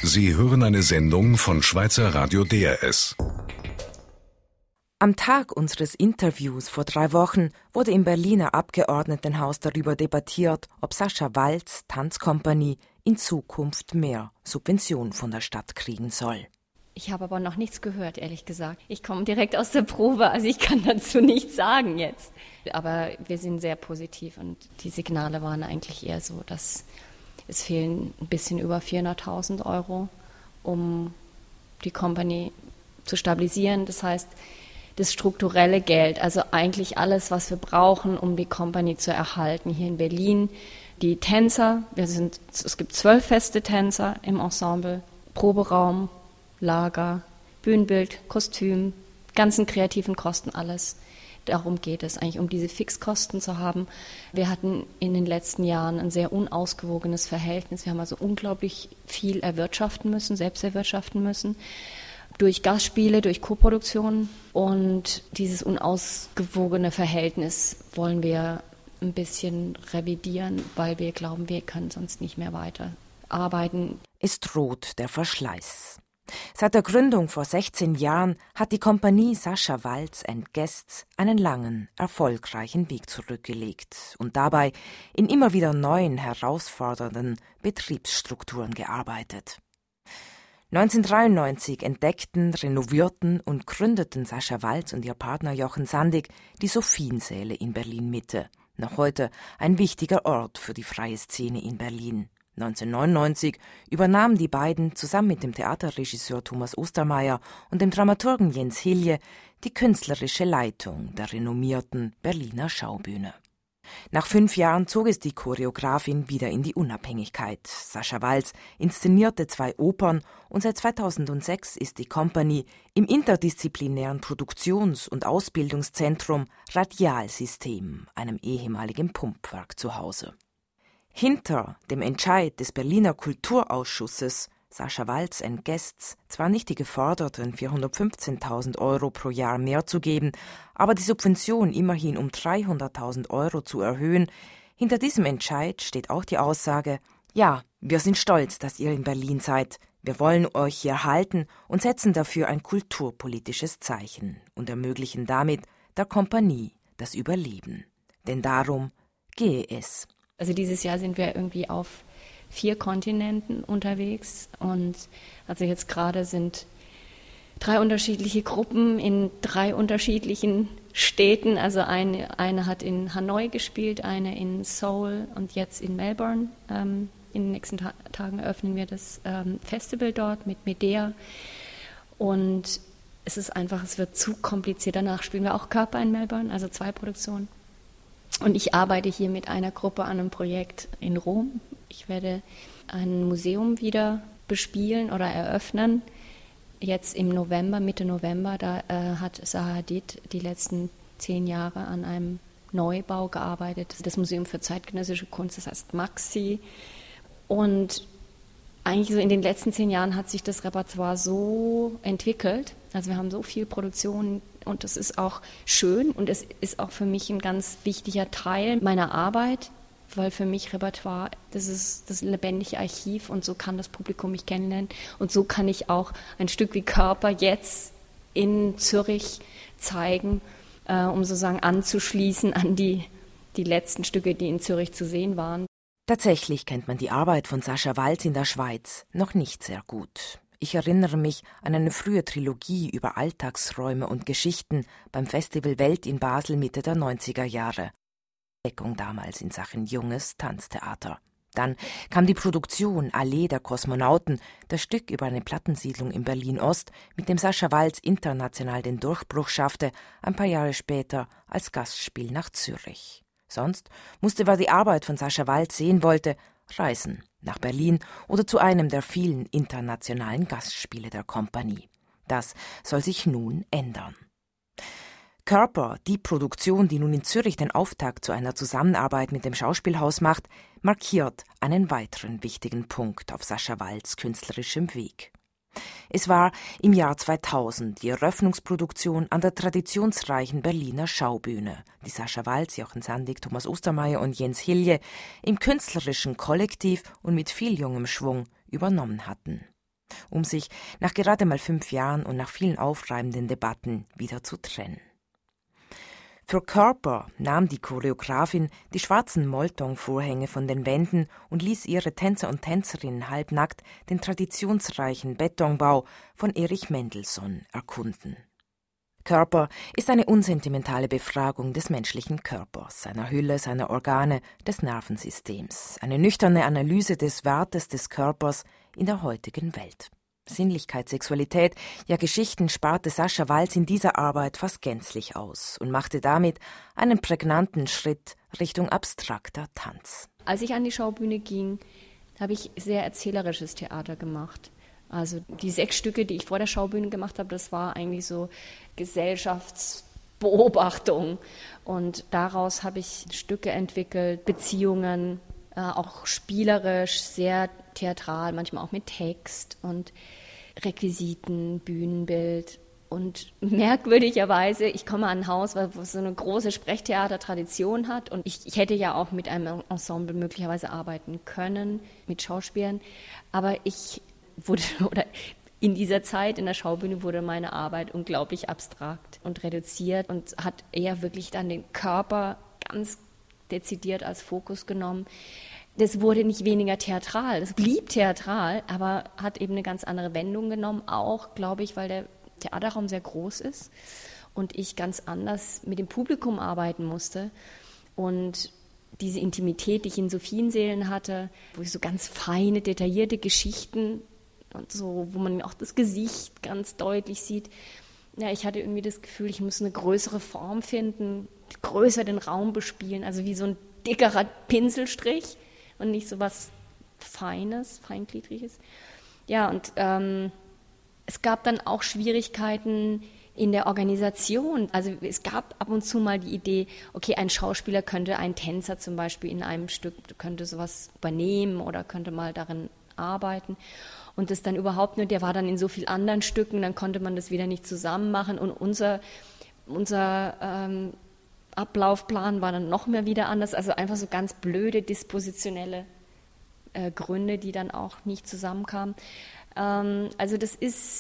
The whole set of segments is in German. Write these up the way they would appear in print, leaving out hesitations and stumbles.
Sie hören eine Sendung von Schweizer Radio DRS. Am Tag unseres Interviews vor 3 Wochen wurde im Berliner Abgeordnetenhaus darüber debattiert, ob Sascha Waltz Tanzkompanie in Zukunft mehr Subventionen von der Stadt kriegen soll. Ich habe aber noch nichts gehört, ehrlich gesagt. Ich komme direkt aus der Probe, also ich kann dazu nichts sagen jetzt. Aber wir sind sehr positiv und die Signale waren eigentlich eher so, dass es fehlen ein bisschen über 400.000 Euro, um die Company zu stabilisieren. Das heißt, das strukturelle Geld, also eigentlich alles, was wir brauchen, um die Company zu erhalten hier in Berlin. Die Tänzer, es gibt 12 feste Tänzer im Ensemble, Proberaum, Lager, Bühnenbild, Kostüm, ganzen kreativen Kosten, alles. Darum geht es eigentlich, um diese Fixkosten zu haben. Wir hatten in den letzten Jahren ein sehr unausgewogenes Verhältnis. Wir haben also unglaublich viel selbst erwirtschaften müssen. Durch Gastspiele, durch Koproduktionen. Und dieses unausgewogene Verhältnis wollen wir ein bisschen revidieren, weil wir glauben, wir können sonst nicht mehr weiter arbeiten. Es droht der Verschleiß. Seit der Gründung vor 16 Jahren hat die Kompanie Sascha Waltz & Guests einen langen, erfolgreichen Weg zurückgelegt und dabei in immer wieder neuen, herausfordernden Betriebsstrukturen gearbeitet. 1993 entdeckten, renovierten und gründeten Sascha Waltz und ihr Partner Jochen Sandig die Sophiensäle in Berlin-Mitte, noch heute ein wichtiger Ort für die freie Szene in Berlin. 1999 übernahmen die beiden zusammen mit dem Theaterregisseur Thomas Ostermeier und dem Dramaturgen Jens Hilje die künstlerische Leitung der renommierten Berliner Schaubühne. Nach 5 Jahren zog es die Choreografin wieder in die Unabhängigkeit. Sascha Waltz inszenierte 2 Opern und seit 2006 ist die Company im interdisziplinären Produktions- und Ausbildungszentrum Radialsystem, einem ehemaligen Pumpwerk, zu Hause. Hinter dem Entscheid des Berliner Kulturausschusses, Sascha Waltz & Guests zwar nicht die geforderten 415.000 Euro pro Jahr mehr zu geben, aber die Subvention immerhin um 300.000 Euro zu erhöhen, hinter diesem Entscheid steht auch die Aussage: Ja, wir sind stolz, dass ihr in Berlin seid, wir wollen euch hier halten und setzen dafür ein kulturpolitisches Zeichen und ermöglichen damit der Kompanie das Überleben. Denn darum gehe es. Also dieses Jahr sind wir irgendwie auf 4 Kontinenten unterwegs und also jetzt gerade sind 3 unterschiedliche Gruppen in 3 unterschiedlichen Städten. Also eine hat in Hanoi gespielt, eine in Seoul und jetzt in Melbourne. In den nächsten Tagen eröffnen wir das Festival dort mit Medea. Und es wird zu kompliziert. Danach spielen wir auch Körper in Melbourne, also 2 Produktionen. Und ich arbeite hier mit einer Gruppe an einem Projekt in Rom. Ich werde ein Museum wieder bespielen oder eröffnen. Jetzt im November, Mitte November, da hat Zaha Hadid die letzten 10 Jahre an einem Neubau gearbeitet. Das Museum für zeitgenössische Kunst, das heißt Maxi. Und eigentlich so in den letzten 10 Jahren hat sich das Repertoire so entwickelt. Also wir haben so viel Produktion und das ist auch schön und es ist auch für mich ein ganz wichtiger Teil meiner Arbeit, weil für mich Repertoire, das ist das lebendige Archiv und so kann das Publikum mich kennenlernen und so kann ich auch ein Stück wie Körper jetzt in Zürich zeigen, um sozusagen anzuschließen an die letzten Stücke, die in Zürich zu sehen waren. Tatsächlich kennt man die Arbeit von Sascha Waltz in der Schweiz noch nicht sehr gut. Ich erinnere mich an eine frühe Trilogie über Alltagsräume und Geschichten beim Festival Welt in Basel Mitte der 90er Jahre. Entdeckung damals in Sachen junges Tanztheater. Dann kam die Produktion Allee der Kosmonauten, das Stück über eine Plattensiedlung in Berlin-Ost, mit dem Sascha Waltz international den Durchbruch schaffte, ein paar Jahre später als Gastspiel nach Zürich. Sonst musste, wer die Arbeit von Sascha Waltz sehen wollte, reisen nach Berlin oder zu einem der vielen internationalen Gastspiele der Kompanie. Das soll sich nun ändern. Körper, die Produktion, die nun in Zürich den Auftakt zu einer Zusammenarbeit mit dem Schauspielhaus macht, markiert einen weiteren wichtigen Punkt auf Sascha Waltz' künstlerischem Weg. Es war im Jahr 2000 die Eröffnungsproduktion an der traditionsreichen Berliner Schaubühne, die Sascha Waltz, Jochen Sandig, Thomas Ostermeier und Jens Hilje im künstlerischen Kollektiv und mit viel jungem Schwung übernommen hatten. um sich nach gerade mal 5 Jahren und nach vielen aufreibenden Debatten wieder zu trennen. Für Körper nahm die Choreografin die schwarzen Molton-Vorhänge von den Wänden und ließ ihre Tänzer und Tänzerinnen halbnackt den traditionsreichen Betonbau von Erich Mendelssohn erkunden. Körper ist eine unsentimentale Befragung des menschlichen Körpers, seiner Hülle, seiner Organe, des Nervensystems, eine nüchterne Analyse des Wertes des Körpers in der heutigen Welt. Sinnlichkeit, Sexualität, ja Geschichten sparte Sascha Waltz in dieser Arbeit fast gänzlich aus und machte damit einen prägnanten Schritt Richtung abstrakter Tanz. Als ich an die Schaubühne ging, habe ich sehr erzählerisches Theater gemacht. Also die 6 Stücke, die ich vor der Schaubühne gemacht habe, das war eigentlich so Gesellschaftsbeobachtung. Und daraus habe ich Stücke entwickelt, Beziehungen, auch spielerisch, sehr theatral, manchmal auch mit Text und Requisiten, Bühnenbild. Und merkwürdigerweise, ich komme an ein Haus, wo so eine große Sprechtheatertradition hat. Und ich hätte ja auch mit einem Ensemble möglicherweise arbeiten können, mit Schauspielern. Aber in dieser Zeit in der Schaubühne wurde meine Arbeit unglaublich abstrakt und reduziert und hat eher wirklich dann den Körper ganz dezidiert als Fokus genommen. Das wurde nicht weniger theatral, das blieb theatral, aber hat eben eine ganz andere Wendung genommen, auch, glaube ich, weil der Theaterraum sehr groß ist und ich ganz anders mit dem Publikum arbeiten musste. Und diese Intimität, die ich in so vielen Sälen hatte, wo ich so ganz feine, detaillierte Geschichten und so, wo man auch das Gesicht ganz deutlich sieht. Ja, ich hatte irgendwie das Gefühl, ich muss eine größere Form finden, größer den Raum bespielen, also wie so ein dickerer Pinselstrich und nicht so was Feines, Feingliedriges. Ja, und es gab dann auch Schwierigkeiten in der Organisation. Also es gab ab und zu mal die Idee, okay, ein Schauspieler könnte, ein Tänzer zum Beispiel in einem Stück, könnte sowas übernehmen oder könnte mal darin arbeiten. Und das dann überhaupt nicht, der war dann in so vielen anderen Stücken, dann konnte man das wieder nicht zusammen machen. Und unser Ablaufplan war dann noch mehr wieder anders. Also einfach so ganz blöde dispositionelle Gründe, die dann auch nicht zusammenkamen. Also das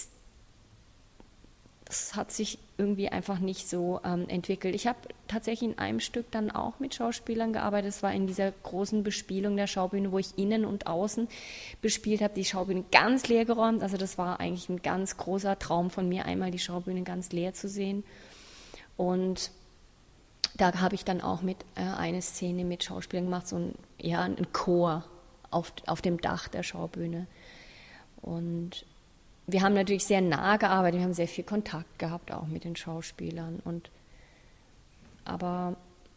hat sich irgendwie einfach nicht so entwickelt. Ich habe tatsächlich in einem Stück dann auch mit Schauspielern gearbeitet. Das war in dieser großen Bespielung der Schaubühne, wo ich innen und außen bespielt habe, die Schaubühne ganz leer geräumt. Also das war eigentlich ein ganz großer Traum von mir, einmal die Schaubühne ganz leer zu sehen. Und da habe ich dann auch mit eine Szene mit Schauspielern gemacht, so ein Chor auf dem Dach der Schaubühne. Und wir haben natürlich sehr nah gearbeitet, wir haben sehr viel Kontakt gehabt auch mit den Schauspielern. Aber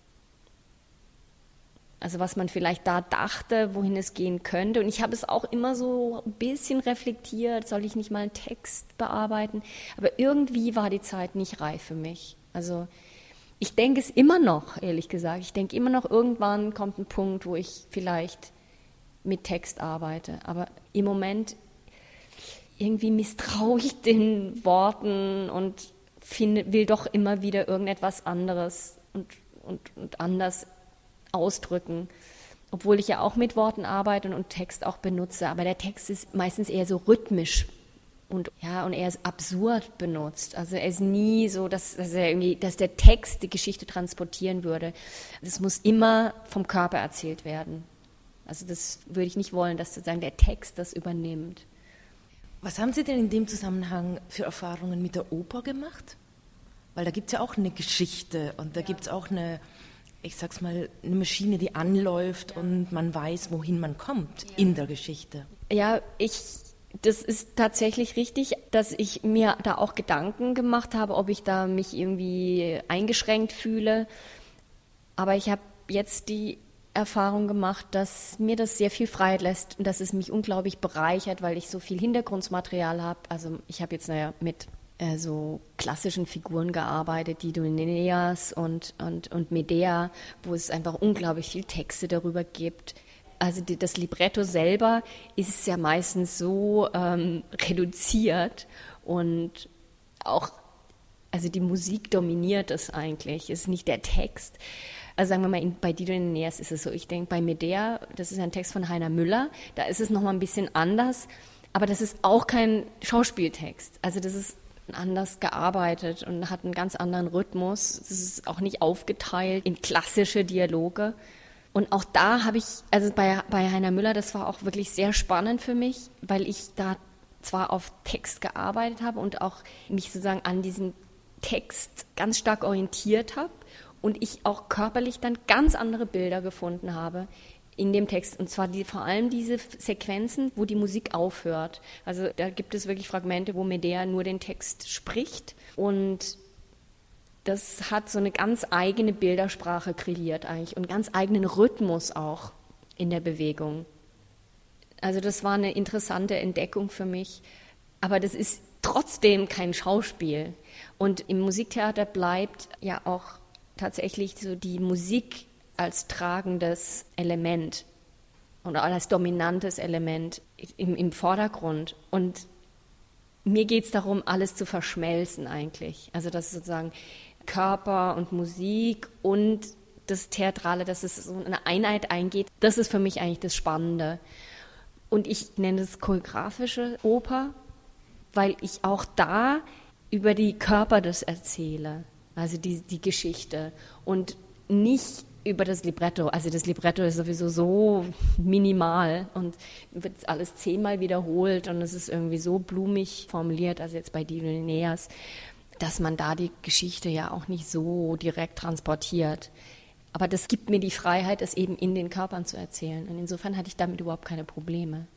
also was man vielleicht da dachte, wohin es gehen könnte. Und ich habe es auch immer so ein bisschen reflektiert, soll ich nicht mal einen Text bearbeiten? Aber irgendwie war die Zeit nicht reif für mich. Also ich denke es immer noch, ehrlich gesagt. Ich denke immer noch, irgendwann kommt ein Punkt, wo ich vielleicht mit Text arbeite. Aber im Moment irgendwie misstraue ich den Worten und will doch immer wieder irgendetwas anderes und anders ausdrücken. Obwohl ich ja auch mit Worten arbeite und Text auch benutze. Aber der Text ist meistens eher so rhythmisch und er ist absurd benutzt. Also er ist nie so, dass der Text die Geschichte transportieren würde. Das muss immer vom Körper erzählt werden. Also das würde ich nicht wollen, dass sozusagen der Text das übernimmt. Was haben Sie denn in dem Zusammenhang für Erfahrungen mit der Oper gemacht? Weil da gibt es ja auch eine Geschichte und da gibt es auch eine Maschine, die anläuft und man weiß, wohin man kommt in der Geschichte. Ja, das ist tatsächlich richtig, dass ich mir da auch Gedanken gemacht habe, ob ich da mich irgendwie eingeschränkt fühle. Aber ich habe jetzt die Erfahrung gemacht, dass mir das sehr viel Freiheit lässt und dass es mich unglaublich bereichert, weil ich so viel Hintergrundmaterial habe. Also ich habe jetzt mit so klassischen Figuren gearbeitet, Dioneas und Medea, wo es einfach unglaublich viel Texte darüber gibt. Also das Libretto selber ist ja meistens so reduziert und auch, also die Musik dominiert es eigentlich, ist nicht der Text. Also sagen wir mal, bei Dioneas ist es so, ich denke bei Medea, das ist ein Text von Heiner Müller, da ist es nochmal ein bisschen anders, Aber das ist auch kein Schauspieltext. Also das ist anders gearbeitet und hat einen ganz anderen Rhythmus. Es ist auch nicht aufgeteilt in klassische Dialoge. Und auch da habe ich, also bei Heiner Müller, das war auch wirklich sehr spannend für mich, weil ich da zwar auf Text gearbeitet habe und auch mich sozusagen an diesem Text ganz stark orientiert habe und ich auch körperlich dann ganz andere Bilder gefunden habe in dem Text. Und zwar vor allem diese Sequenzen, wo die Musik aufhört. Also da gibt es wirklich Fragmente, wo Medea nur den Text spricht. Und das hat so eine ganz eigene Bildersprache kreiert eigentlich und einen ganz eigenen Rhythmus auch in der Bewegung. Also das war eine interessante Entdeckung für mich. Aber das ist trotzdem kein Schauspiel. Und im Musiktheater bleibt ja auch tatsächlich so die Musik als tragendes Element oder als dominantes Element im Vordergrund. Und mir geht es darum, alles zu verschmelzen eigentlich. Also dass sozusagen Körper und Musik und das Theatrale, dass es so eine Einheit eingeht, das ist für mich eigentlich das Spannende. Und ich nenne es choreografische Oper, weil ich auch da über die Körper das erzähle, also die Geschichte und nicht über das Libretto. Also das Libretto ist sowieso so minimal und wird alles 10-mal wiederholt und es ist irgendwie so blumig formuliert, also jetzt bei Dioneas, dass man da die Geschichte ja auch nicht so direkt transportiert. Aber das gibt mir die Freiheit, es eben in den Körpern zu erzählen. Und insofern hatte ich damit überhaupt keine Probleme.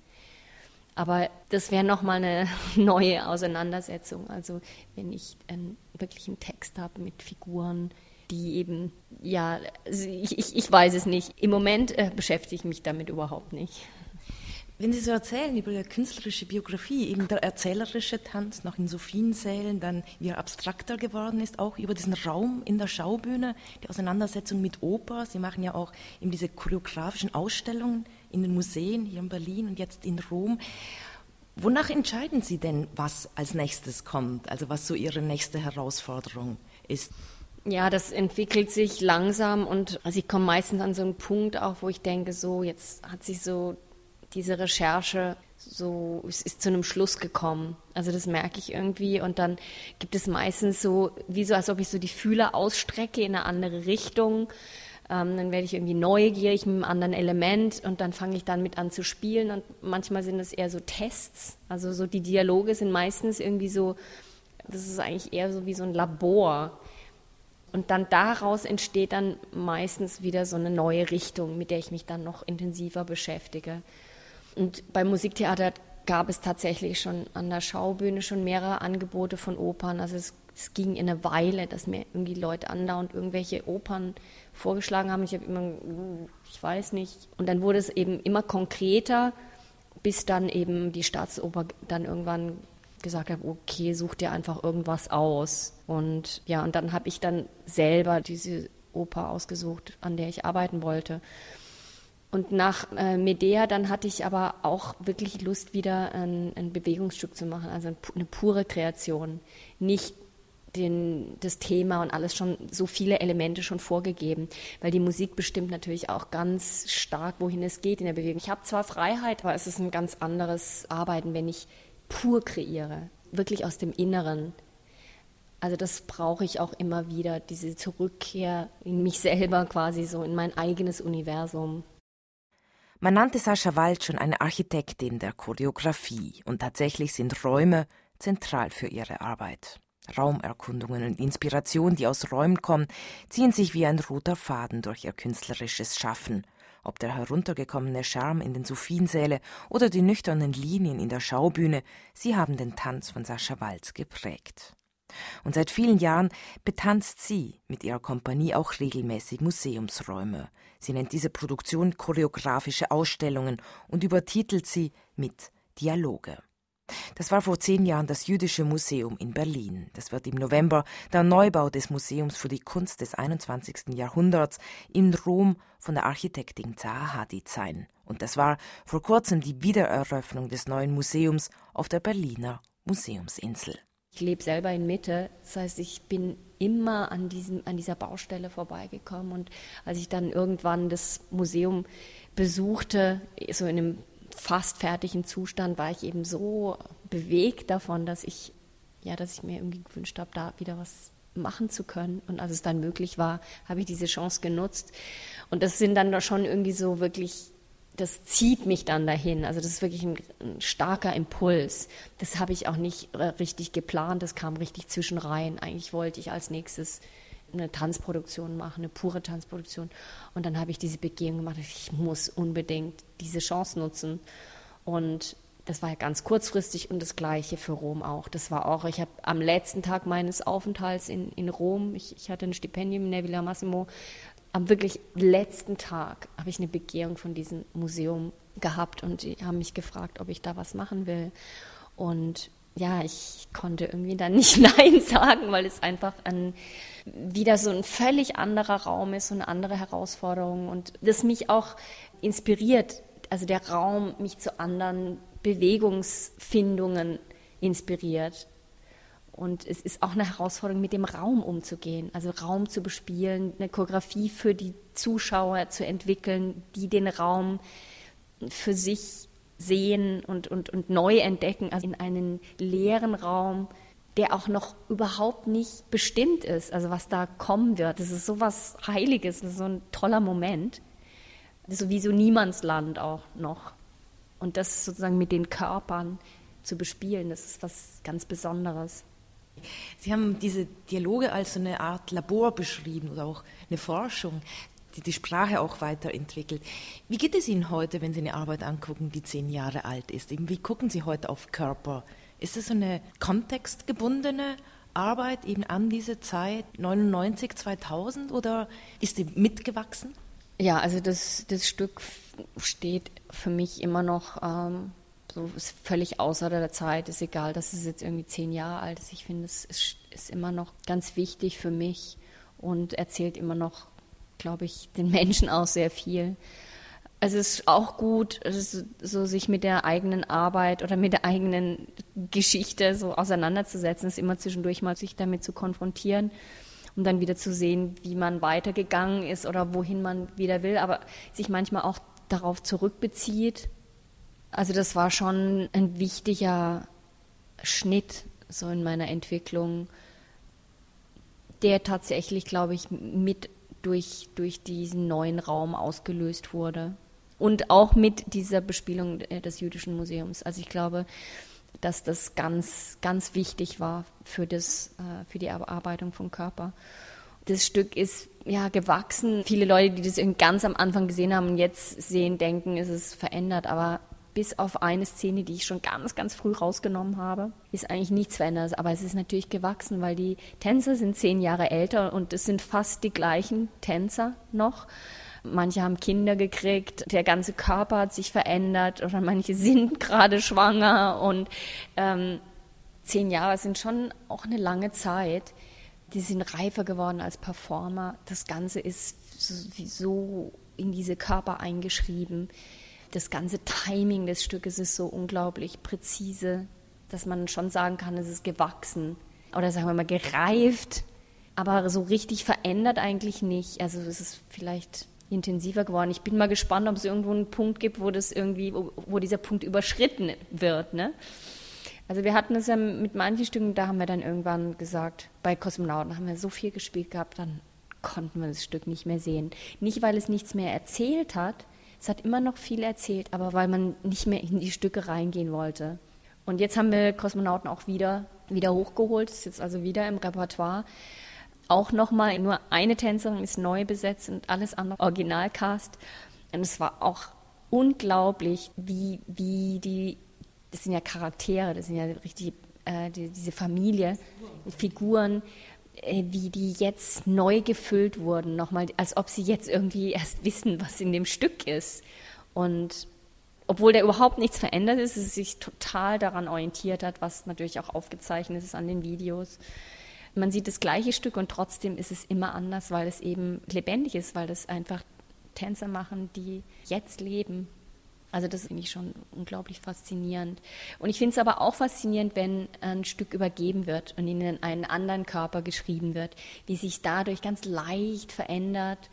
Aber das wäre nochmal eine neue Auseinandersetzung. Also wenn ich wirklich einen Text habe mit Figuren, die eben, ja, ich weiß es nicht. Im Moment beschäftige ich mich damit überhaupt nicht. Wenn Sie so erzählen über Ihre künstlerische Biografie, eben der erzählerische Tanz noch in Sophiensälen, dann wie er abstrakter geworden ist, auch über diesen Raum in der Schaubühne, die Auseinandersetzung mit Oper. Sie machen ja auch eben diese choreografischen Ausstellungen in den Museen hier in Berlin und jetzt in Rom. Wonach entscheiden Sie denn, was als nächstes kommt, also was so Ihre nächste Herausforderung ist? Ja, das entwickelt sich langsam und also ich komme meistens an so einen Punkt auch, wo ich denke, so jetzt hat sich so diese Recherche so, es ist zu einem Schluss gekommen. Also das merke ich irgendwie und dann gibt es meistens so, wie so, als ob ich so die Fühler ausstrecke in eine andere Richtung. Dann werde ich irgendwie neugierig mit einem anderen Element und dann fange ich dann mit an zu spielen und manchmal sind es eher so Tests. Also so die Dialoge sind meistens irgendwie so, das ist eigentlich eher so wie so ein Labor. Und dann daraus entsteht dann meistens wieder so eine neue Richtung, mit der ich mich dann noch intensiver beschäftige. Und beim Musiktheater gab es tatsächlich schon an der Schaubühne schon mehrere Angebote von Opern. Also es ging in eine Weile, dass mir irgendwie Leute andauernd irgendwelche Opern vorgeschlagen haben. Ich habe immer, ich weiß nicht. Und dann wurde es eben immer konkreter, bis dann eben die Staatsoper dann irgendwann gesagt hat, okay, such dir einfach irgendwas aus. Und ja, und dann habe ich dann selber diese Oper ausgesucht, an der ich arbeiten wollte. Und nach Medea, dann hatte ich aber auch wirklich Lust, wieder ein Bewegungsstück zu machen, also eine pure Kreation. Nicht das Thema und alles schon, so viele Elemente schon vorgegeben, weil die Musik bestimmt natürlich auch ganz stark, wohin es geht in der Bewegung. Ich habe zwar Freiheit, aber es ist ein ganz anderes Arbeiten, wenn ich pur kreiere, wirklich aus dem Inneren. Also das brauche ich auch immer wieder, diese Zurückkehr in mich selber quasi so, in mein eigenes Universum. Man nannte Sascha Waltz schon eine Architektin der Choreografie und tatsächlich sind Räume zentral für ihre Arbeit. Raumerkundungen und Inspiration, die aus Räumen kommen, ziehen sich wie ein roter Faden durch ihr künstlerisches Schaffen. Ob der heruntergekommene Charme in den Sophiensäle oder die nüchternen Linien in der Schaubühne, sie haben den Tanz von Sascha Waltz geprägt. Und seit vielen Jahren betanzt sie mit ihrer Kompanie auch regelmäßig Museumsräume. Sie nennt diese Produktion choreografische Ausstellungen und übertitelt sie mit Dialoge. Das war vor 10 Jahren das Jüdische Museum in Berlin. Das wird im November der Neubau des Museums für die Kunst des 21. Jahrhunderts in Rom von der Architektin Zaha Hadid sein. Und das war vor kurzem die Wiedereröffnung des neuen Museums auf der Berliner Museumsinsel. Ich lebe selber in Mitte, das heißt, ich bin immer an dieser Baustelle vorbeigekommen und als ich dann irgendwann das Museum besuchte, so in einem fast fertigen Zustand war ich eben so bewegt davon, dass ich mir irgendwie gewünscht habe, da wieder was machen zu können. Und als es dann möglich war, habe ich diese Chance genutzt. Und das sind dann schon irgendwie so wirklich, das zieht mich dann dahin. Also das ist wirklich ein starker Impuls. Das habe ich auch nicht richtig geplant, das kam richtig zwischenrein. Eigentlich wollte ich als nächstes eine Tanzproduktion machen, eine pure Tanzproduktion. Und dann habe ich diese Begehung gemacht, ich muss unbedingt diese Chance nutzen. Und das war ja ganz kurzfristig und das Gleiche für Rom auch. Das war auch, ich habe am letzten Tag meines Aufenthalts in Rom, ich hatte ein Stipendium in der Villa Massimo, am wirklich letzten Tag habe ich eine Begehung von diesem Museum gehabt und die haben mich gefragt, ob ich da was machen will. Und ja, ich konnte irgendwie dann nicht Nein sagen, weil es einfach wieder so ein völlig anderer Raum ist, so eine andere Herausforderung und das mich auch inspiriert, also der Raum mich zu anderen Bewegungsfindungen inspiriert. Und es ist auch eine Herausforderung, mit dem Raum umzugehen, also Raum zu bespielen, eine Choreografie für die Zuschauer zu entwickeln, die den Raum für sich sehen und neu entdecken, also in einen leeren Raum, der auch noch überhaupt nicht bestimmt ist, also was da kommen wird. Das ist so was Heiliges, das ist so ein toller Moment. Das ist sowieso Niemandsland auch noch. Und das sozusagen mit den Körpern zu bespielen, das ist was ganz Besonderes. Sie haben diese Dialoge als so eine Art Labor beschrieben oder auch eine Forschung, die Sprache auch weiterentwickelt. Wie geht es Ihnen heute, wenn Sie eine Arbeit angucken, die 10 Jahre alt ist? Wie gucken Sie heute auf Körper? Ist es so eine kontextgebundene Arbeit eben an diese Zeit 99, 2000 oder ist die mitgewachsen? Ja, also das Stück steht für mich immer noch so, ist völlig außer der Zeit. Ist egal, dass es jetzt irgendwie 10 Jahre alt ist. Ich finde, es ist immer noch ganz wichtig für mich und erzählt immer noch, glaube ich, den Menschen auch sehr viel. Es ist auch gut, so sich mit der eigenen Arbeit oder mit der eigenen Geschichte so auseinanderzusetzen, es immer zwischendurch mal sich damit zu konfrontieren, um dann wieder zu sehen, wie man weitergegangen ist oder wohin man wieder will, aber sich manchmal auch darauf zurückbezieht. Also das war schon ein wichtiger Schnitt so in meiner Entwicklung, der tatsächlich, glaube ich, mit durch diesen neuen Raum ausgelöst wurde. Und auch mit dieser Bespielung des Jüdischen Museums. Also ich glaube, dass das ganz, ganz wichtig war für die Erarbeitung von Körper. Das Stück ist ja gewachsen. Viele Leute, die das ganz am Anfang gesehen haben und jetzt sehen, denken, es ist verändert. Aber bis auf eine Szene, die ich schon ganz, ganz früh rausgenommen habe, ist eigentlich nichts verändert. Aber es ist natürlich gewachsen, weil die Tänzer sind 10 Jahre älter und es sind fast die gleichen Tänzer noch. Manche haben Kinder gekriegt, der ganze Körper hat sich verändert oder manche sind gerade schwanger und 10 Jahre sind schon auch eine lange Zeit. Die sind reifer geworden als Performer. Das Ganze ist so in diese Körper eingeschrieben. Das ganze Timing des Stückes ist so unglaublich präzise, dass man schon sagen kann, es ist gewachsen oder sagen wir mal gereift, aber so richtig verändert eigentlich nicht. Also es ist vielleicht intensiver geworden. Ich bin mal gespannt, ob es irgendwo einen Punkt gibt, wo dieser Punkt überschritten wird, ne? Also wir hatten es ja mit manchen Stücken, da haben wir dann irgendwann gesagt, bei Kosmonauten haben wir so viel gespielt gehabt, dann konnten wir das Stück nicht mehr sehen. Nicht, weil es nichts mehr erzählt hat, es hat immer noch viel erzählt, aber weil man nicht mehr in die Stücke reingehen wollte. Und jetzt haben wir Kosmonauten auch wieder hochgeholt, ist jetzt also wieder im Repertoire. Auch nochmal, nur eine Tänzerin ist neu besetzt und alles andere Originalcast. Und es war auch unglaublich, wie das sind ja Charaktere, das sind ja richtig diese Familie, Figuren, wie die jetzt neu gefüllt wurden, nochmal, als ob sie jetzt irgendwie erst wissen, was in dem Stück ist. Und obwohl da überhaupt nichts verändert ist, es sich total daran orientiert hat, was natürlich auch aufgezeichnet ist an den Videos. Man sieht das gleiche Stück und trotzdem ist es immer anders, weil es eben lebendig ist, weil das einfach Tänzer machen, die jetzt leben. Also das finde ich schon unglaublich faszinierend. Und ich finde es aber auch faszinierend, wenn ein Stück übergeben wird und in einen anderen Körper geschrieben wird, wie sich dadurch ganz leicht verändert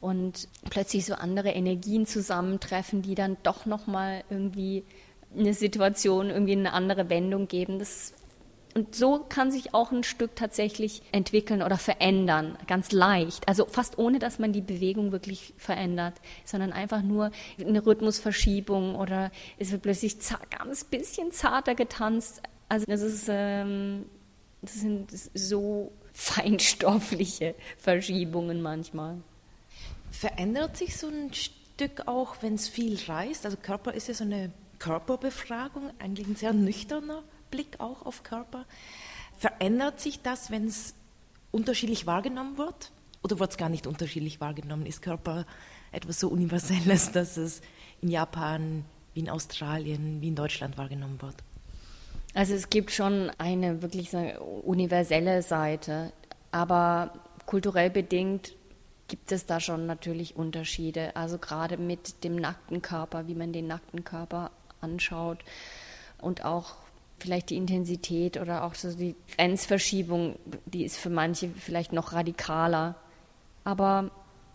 und plötzlich so andere Energien zusammentreffen, die dann doch nochmal irgendwie eine Situation, irgendwie eine andere Wendung geben. Und so kann sich auch ein Stück tatsächlich entwickeln oder verändern, ganz leicht. Also fast ohne, dass man die Bewegung wirklich verändert, sondern einfach nur eine Rhythmusverschiebung oder es wird plötzlich ganz bisschen zarter getanzt. Also das sind so feinstoffliche Verschiebungen manchmal. Verändert sich so ein Stück auch, wenn es viel reist? Also Körper ist ja so eine Körperbefragung, eigentlich ein sehr nüchterner Blick auch auf Körper. Verändert sich das, wenn es unterschiedlich wahrgenommen wird? Oder wird es gar nicht unterschiedlich wahrgenommen? Ist Körper etwas so Universelles, dass es in Japan, wie in Australien, wie in Deutschland wahrgenommen wird? Also es gibt schon eine wirklich so universelle Seite, aber kulturell bedingt gibt es da schon natürlich Unterschiede. Also gerade mit dem nackten Körper, wie man den nackten Körper anschaut und auch vielleicht die Intensität oder auch so die Grenzverschiebung, die ist für manche vielleicht noch radikaler. Aber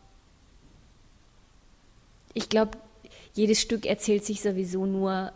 ich glaube, jedes Stück erzählt sich sowieso nur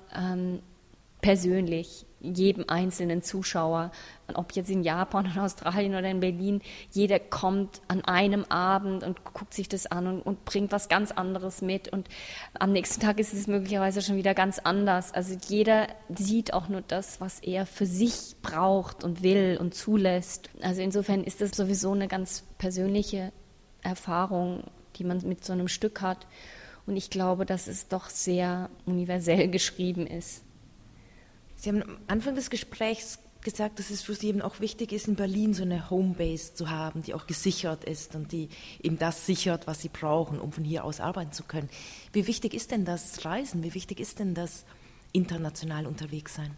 persönlich, jedem einzelnen Zuschauer, ob jetzt in Japan oder Australien oder in Berlin, jeder kommt an einem Abend und guckt sich das an und bringt was ganz anderes mit und am nächsten Tag ist es möglicherweise schon wieder ganz anders. Also jeder sieht auch nur das, was er für sich braucht und will und zulässt. Also insofern ist das sowieso eine ganz persönliche Erfahrung, die man mit so einem Stück hat und ich glaube, dass es doch sehr universell geschrieben ist. Sie haben am Anfang des Gesprächs gesagt, dass es für Sie eben auch wichtig ist, in Berlin so eine Homebase zu haben, die auch gesichert ist und die eben das sichert, was Sie brauchen, um von hier aus arbeiten zu können. Wie wichtig ist denn das Reisen? Wie wichtig ist denn das international unterwegs sein?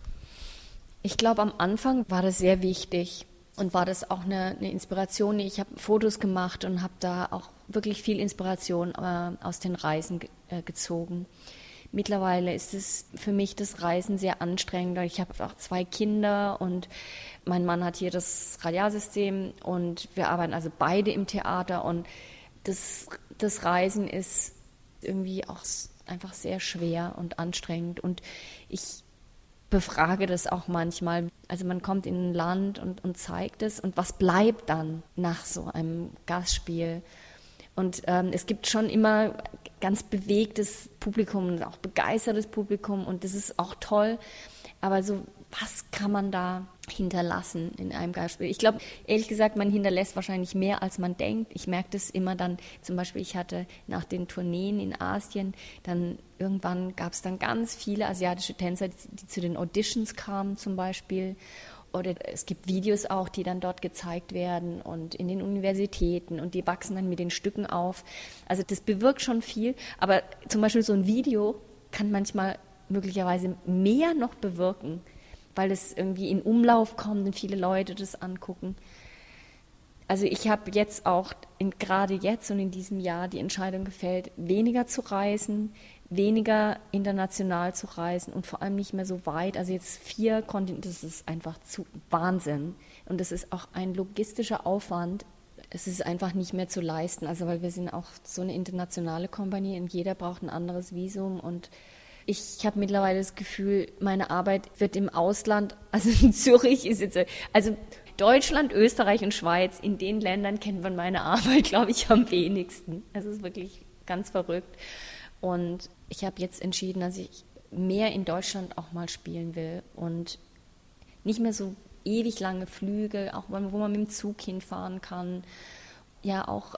Ich glaube, am Anfang war das sehr wichtig und war das auch eine Inspiration. Ich habe Fotos gemacht und habe da auch wirklich viel Inspiration aus den Reisen gezogen. Mittlerweile ist es für mich das Reisen sehr anstrengend. Ich habe auch 2 Kinder und mein Mann hat hier das Radialsystem und wir arbeiten also beide im Theater und das Reisen ist irgendwie auch einfach sehr schwer und anstrengend und ich befrage das auch manchmal. Also man kommt in ein Land und zeigt es und was bleibt dann nach so einem Gastspiel? Und es gibt schon immer ganz bewegtes Publikum und auch begeistertes Publikum und das ist auch toll. Aber so, was kann man da hinterlassen in einem Gastspiel? Ich glaube, ehrlich gesagt, man hinterlässt wahrscheinlich mehr, als man denkt. Ich merke das immer dann, zum Beispiel, ich hatte nach den Tourneen in Asien, dann irgendwann gab es dann ganz viele asiatische Tänzer, die zu den Auditions kamen zum Beispiel. Oder es gibt Videos auch, die dann dort gezeigt werden und in den Universitäten und die wachsen dann mit den Stücken auf. Also das bewirkt schon viel, aber zum Beispiel so ein Video kann manchmal möglicherweise mehr noch bewirken, weil es irgendwie in Umlauf kommt und viele Leute das angucken. Also ich habe jetzt auch, gerade jetzt und in diesem Jahr die Entscheidung gefällt, weniger zu reisen, weniger international zu reisen und vor allem nicht mehr so weit. Also jetzt 4 Kontinente, das ist einfach zu Wahnsinn. Und das ist auch ein logistischer Aufwand. Es ist einfach nicht mehr zu leisten. Also weil wir sind auch so eine internationale Kompanie und jeder braucht ein anderes Visum. Und ich habe mittlerweile das Gefühl, meine Arbeit wird im Ausland, also in Zürich ist jetzt, also Deutschland, Österreich und Schweiz, in den Ländern kennt man meine Arbeit, glaube ich, am wenigsten. Es ist wirklich ganz verrückt. Und ich habe jetzt entschieden, dass ich mehr in Deutschland auch mal spielen will und nicht mehr so ewig lange Flüge, auch wo man mit dem Zug hinfahren kann. Ja, auch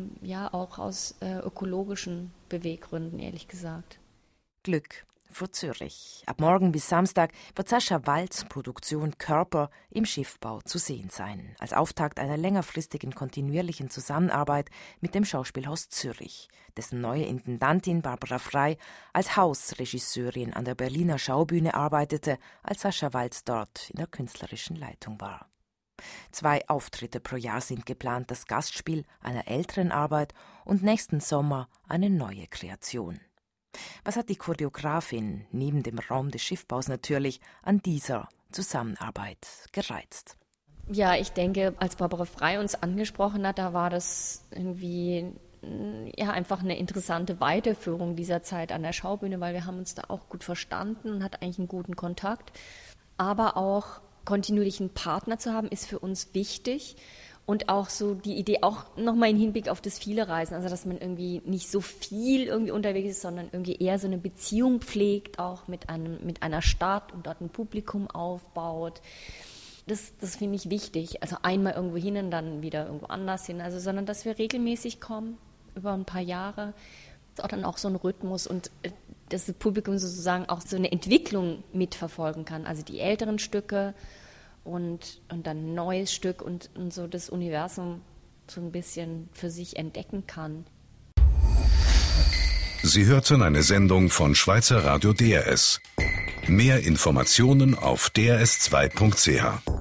aus ökologischen Beweggründen, ehrlich gesagt. Glück vor Zürich. Ab morgen bis Samstag wird Sascha Waltz Produktion Körper im Schiffbau zu sehen sein, als Auftakt einer längerfristigen kontinuierlichen Zusammenarbeit mit dem Schauspielhaus Zürich, dessen neue Intendantin Barbara Frey als Hausregisseurin an der Berliner Schaubühne arbeitete, als Sascha Waltz dort in der künstlerischen Leitung war. 2 Auftritte pro Jahr sind geplant, das Gastspiel einer älteren Arbeit und nächsten Sommer eine neue Kreation. Was hat die Choreografin, neben dem Raum des Schiffbaus natürlich, an dieser Zusammenarbeit gereizt? Ja, ich denke, als Barbara Frey uns angesprochen hat, da war das irgendwie einfach eine interessante Weiterführung dieser Zeit an der Schaubühne, weil wir haben uns da auch gut verstanden und hatten eigentlich einen guten Kontakt. Aber auch kontinuierlichen Partner zu haben, ist für uns wichtig. Und auch so die Idee, auch nochmal im Hinblick auf das viele Reisen, also dass man irgendwie nicht so viel irgendwie unterwegs ist, sondern irgendwie eher so eine Beziehung pflegt, auch mit einer Stadt und dort ein Publikum aufbaut. Das finde ich wichtig. Also einmal irgendwo hin und dann wieder irgendwo anders hin. Also, sondern dass wir regelmäßig kommen, über ein paar Jahre. Das ist auch dann auch so ein Rhythmus und dass das Publikum sozusagen auch so eine Entwicklung mitverfolgen kann. Also die älteren Stücke und dann ein neues Stück und so das Universum so ein bisschen für sich entdecken kann. Sie hörten eine Sendung von Schweizer Radio DRS. Mehr Informationen auf drs2.ch.